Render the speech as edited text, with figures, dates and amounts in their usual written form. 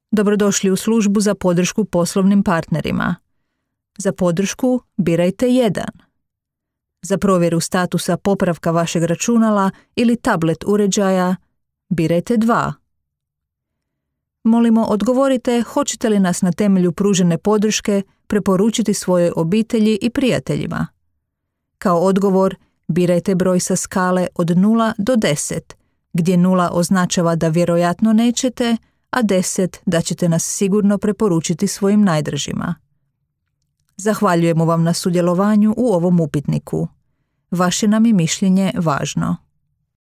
Dobrodošli u službu za podršku poslovnim partnerima. Za podršku birajte 1. Za provjeru statusa popravka vašeg računala ili tablet uređaja birajte 2. Molimo, odgovorite hoćete li nas na temelju pružene podrške preporučiti svojoj obitelji i prijateljima. Kao odgovor birajte broj sa skale od 0 do 10, gdje 0 označava da vjerojatno nećete, a 10 da ćete nas sigurno preporučiti svojim najdražima. Zahvaljujemo vam na sudjelovanju u ovom upitniku. Vaše nam je mišljenje važno.